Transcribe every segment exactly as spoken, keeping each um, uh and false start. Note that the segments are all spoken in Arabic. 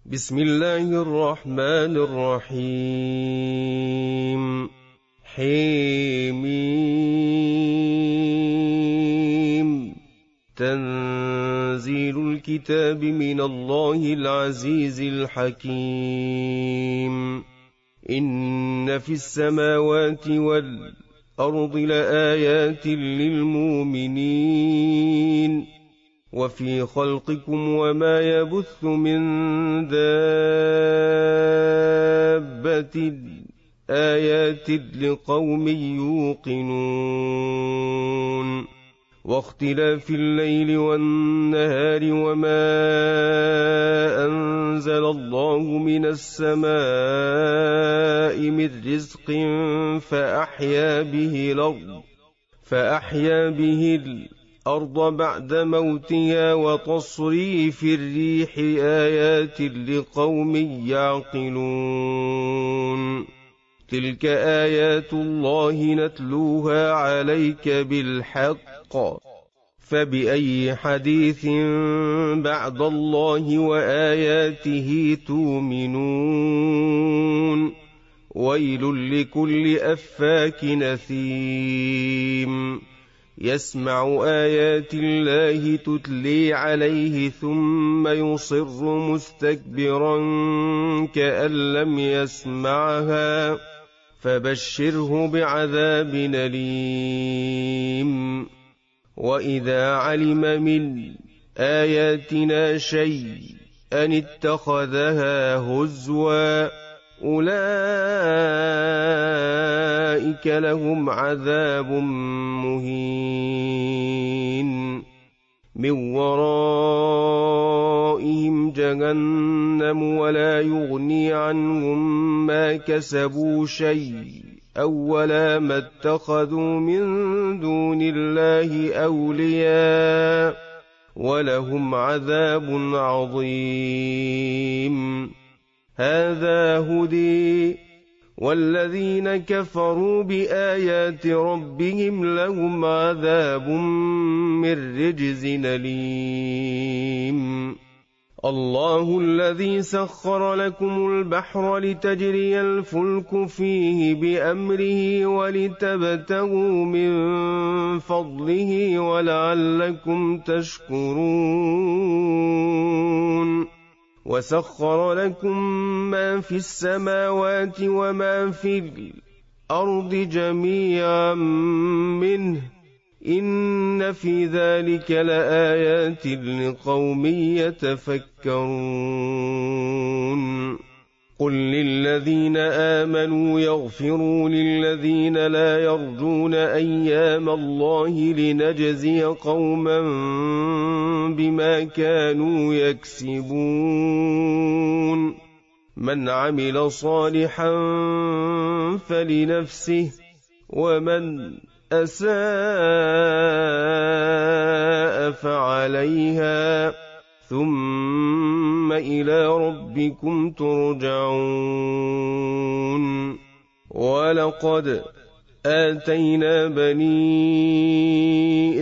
بسم الله الرحمن الرحيم. حميم. تنزيل الكتاب من الله العزيز الحكيم. إن في السماوات والأرض لآيات للمؤمنين وفي خلقكم وما يبث من دابة آيات لقوم يوقنون. واختلاف الليل والنهار وما أنزل الله من السماء من رزق فأحيا به الأرض فأحيا به الأرض بعد موتها وتصريف الريح آيات لقوم يعقلون. تلك آيات الله نتلوها عليك بالحق فبأي حديث بعد الله وآياته تؤمنون. ويل لكل أفاك نثيم يسمع آيات الله تتلي عليه ثم يصر مستكبرا كأن لم يسمعها فبشره بعذاب أليم. وإذا علم من آياتنا شيئا اتخذها هزوا أولئك لهم عذاب مهين من ورائهم جهنم ولا يغني عنهم ما كسبوا شيئا ولا ما اتخذوا من دون الله أولياء ولهم عذاب عظيم. هذا هدي والذين كفروا بآيات ربهم لهم عذاب من رجز أليم. الله الذي سخر لكم البحر لتجري الفلك فيه بأمره ولتبتغوا من فضله ولعلكم تشكرون. وسخر لكم ما في السماوات وما في الأرض جميعا منه إن في ذلك لآيات لقوم يتفكرون. قل للذين آمنوا يغفروا للذين لا يرجون أيام الله لنجزي قوما بما كانوا يكسبون. من عمل صالحا فلنفسه ومن أساء فعليها ثم إلى ربكم ترجعون. ولقد آتينا بني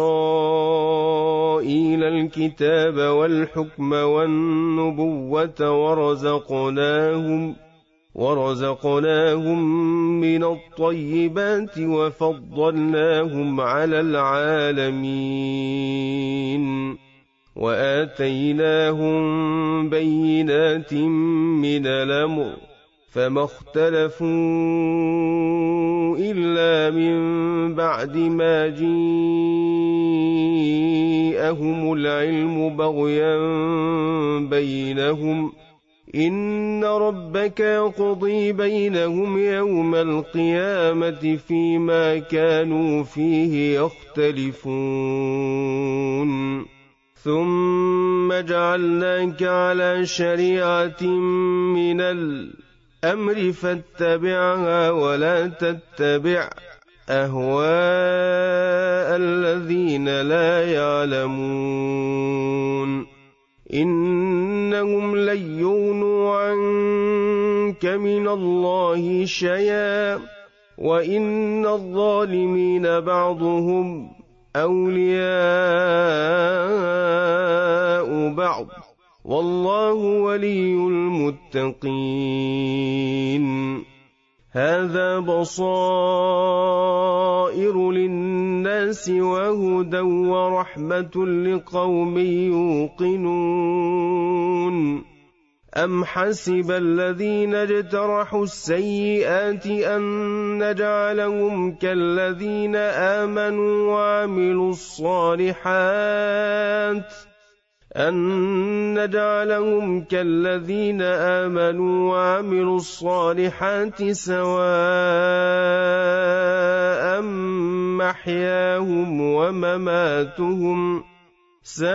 إسرائيل الكتاب والحكم والنبوة ورزقناهم ورزقناهم من الطيبات وفضلناهم على العالمين وآتيناهم بينات من الأمر فما اختلفوا إلا من بعد ما جاءهم العلم بغيا بينهم إن ربك يقضي بينهم يوم القيامة فيما كانوا فيه يختلفون. ثم جعلناك على شريعة من الأمر فاتبعها ولا تتبع أهواء الذين لا يعلمون. إنهم لن يغنوا عنك من الله شيئا وإن الظالمين بعضهم أولياء بعض والله ولي المتقين. هذا بصائر للناس وهدى ورحمة لقوم يوقنون. أم حسب الذين اجترحوا السيئات أن نجعلهم كالذين آمنوا وعملوا الصالحات أن نجعلهم كالذين آمنوا وعملوا الصالحات سواء محياهم ومماتهم ساء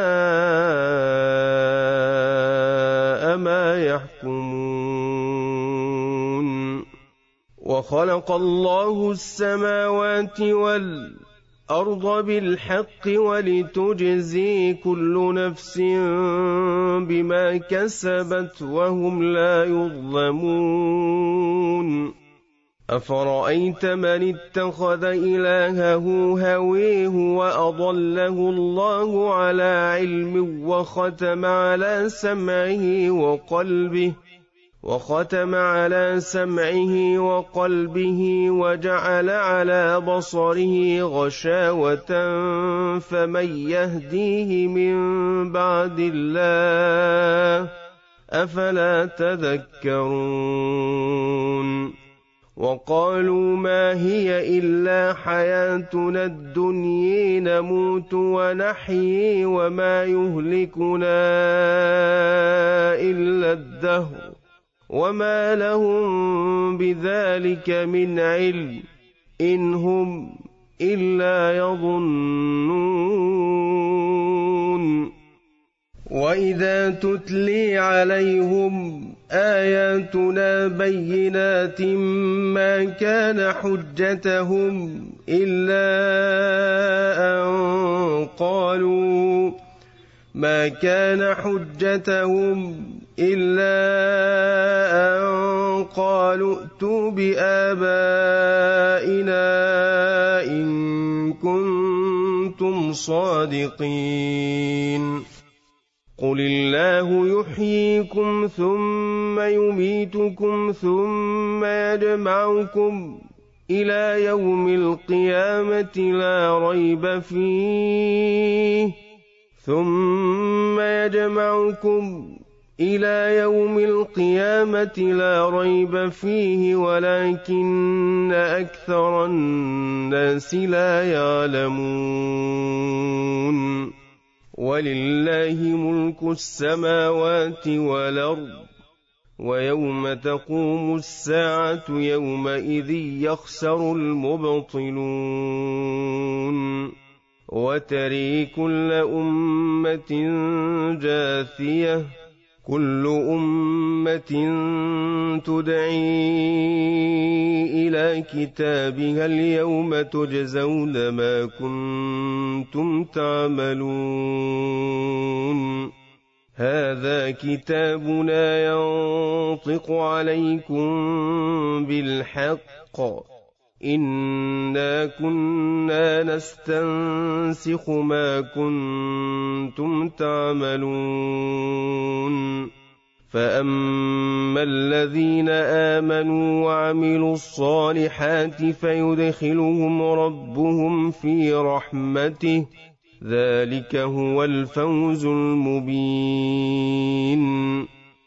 ما يحكمون. وخلق الله السماوات والأرض بالحق ولتجزي كل نفس بما كسبت وهم لا يظلمون. أفرأيت من اتخذ إلهه هويه وأضله الله على علم وختم على سمعه وقلبه وختم على سمعه وقلبه وجعل على بصره غشاوة فمن يهديه من بعد الله أفلا تذكرون. وقالوا ما هي إلا حياتنا الدنيا نموت ونحيي وما يهلكنا إلا الدهر وما لهم بذلك من علم إن هم إلا يظنون. وإذا تتلي عليهم آياتنا بينات ما كان حجتهم إلا أن قالوا ما كان حجتهم إلا أن قالوا ائتوا بآبائنا إن كنتم صادقين. قل الله يحييكم ثم يميتكم ثم يجمعكم إلى يوم القيامة لا ريب فيه ثم يجمعكم إلى يوم القيامة لا ريب فيه ولكن أكثر الناس لا يعلمون. ولله ملك السماوات والأرض ويوم تقوم الساعة يومئذ يخسر المبطلون. وتري كل أمة جاثية كل أمة تدعي إلى كتابها اليوم تجزون ما كنتم تعملون. هذا كتابنا ينطق عليكم بالحق إنا كنا نستنسخ ما كنتم تعملون. فأما الذين آمنوا وعملوا الصالحات فيدخلهم ربهم في رحمته ذلك هو الفوز المبين.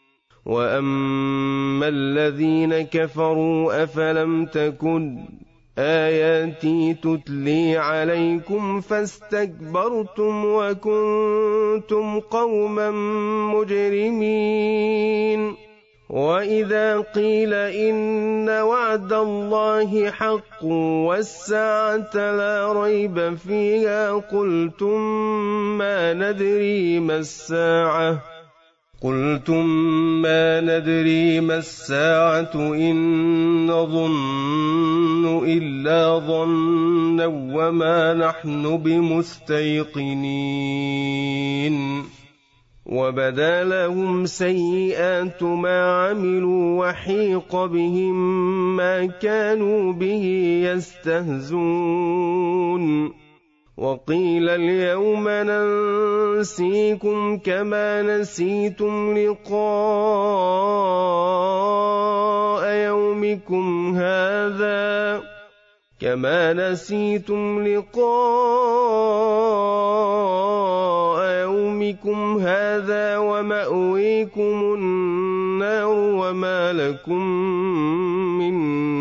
وأما الذين كفروا أفلم تكن آياتي تتلي عليكم فاستكبرتم وكنتم قوما مجرمين. وإذا قيل إن وعد الله حق والساعة لا ريب فيها قلتم ما ندري ما الساعة قلتم ما ندري ما الساعة إن نظن إلا ظنا وما نحن بمستيقنين. وبدا لهم سيئات ما عملوا وحيق بهم ما كانوا به يستهزون. وقيل اليوم ننسيكم كما نسيتم لقاء يومكم هذا كما نسيتم لقاء يومكم هذا ومأويكم النار وما لكم من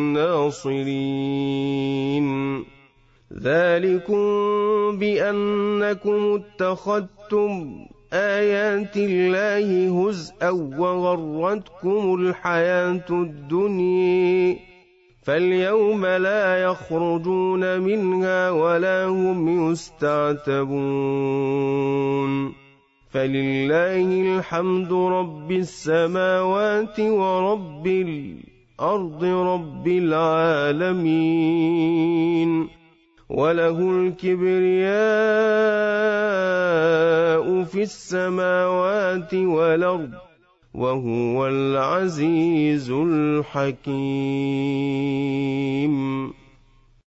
ناصرين ذلكم بأنكم اتخذتم آيات الله هزءا وغرتكم الحياة الدنيا فاليوم لا يخرجون منها ولا هم يستعتبون فلله الحمد رب السماوات ورب الأرض رب العالمين وله الكبرياء في السماوات والأرض وهو العزيز الحكيم.